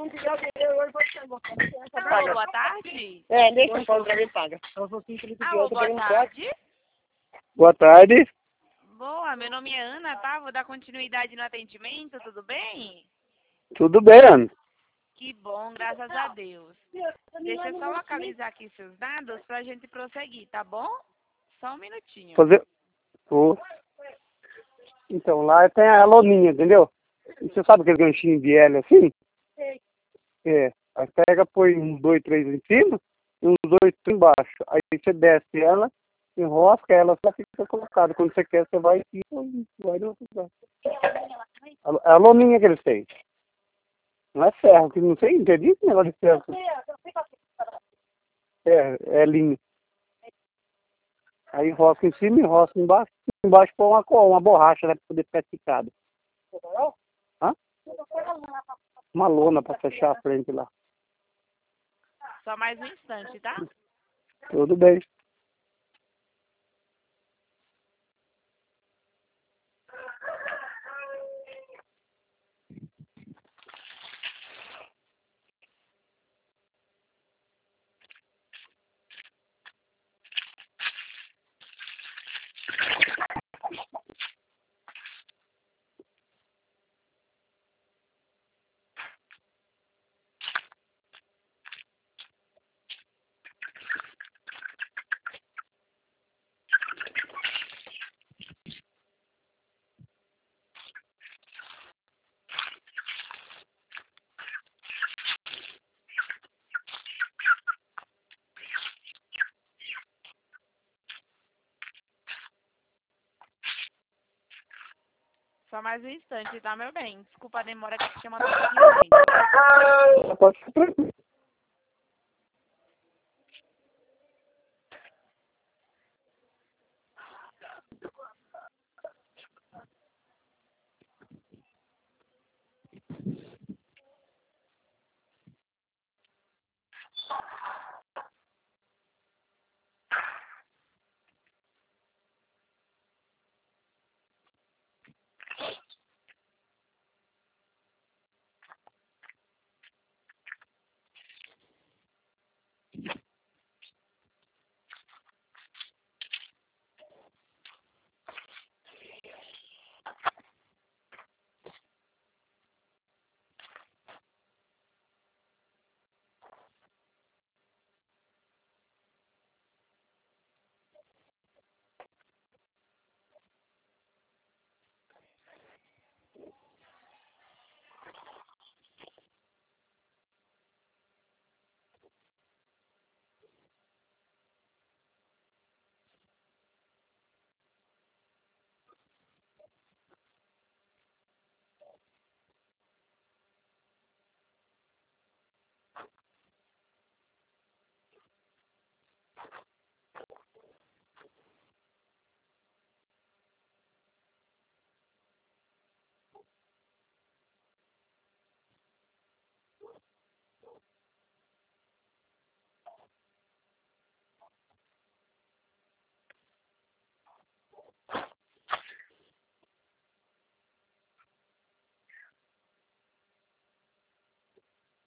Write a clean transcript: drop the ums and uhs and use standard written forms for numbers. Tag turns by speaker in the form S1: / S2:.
S1: Alô, boa tarde.
S2: Deixa eu falar pra mim, paga.
S1: Alô, boa tarde.
S2: Boa tarde.
S1: Boa, meu nome é Ana, tá? Vou dar continuidade no atendimento, tudo bem?
S2: Tudo bem, Ana?
S1: Que bom, graças a Deus. Deixa eu só localizar aqui seus dados pra gente prosseguir, tá bom? Só um minutinho.
S2: Fazer... Oh. Então, lá tem a loninha, entendeu? E você sabe aquele ganchinho de L assim? Aí pega, põe uns 2, 3 em cima e uns 2 embaixo. Aí você desce ela, enrosca ela, só fica colocada. Quando você quer, você vai e vai no outro lugar. É a loninha que eles têm. Não é ferro, que não sei, entendi esse negócio de ferro. É linha. Aí enrosca em cima, enrosca embaixo. Embaixo põe uma borracha, né, para poder ficar esticado. Hã? Uma lona para fechar a frente lá.
S1: Só mais um instante, tá?
S2: Tudo bem.
S1: Só mais um instante, tá, meu bem? Desculpa a demora que a gente chama um pouquinho.
S2: Pode ficar tranquilo.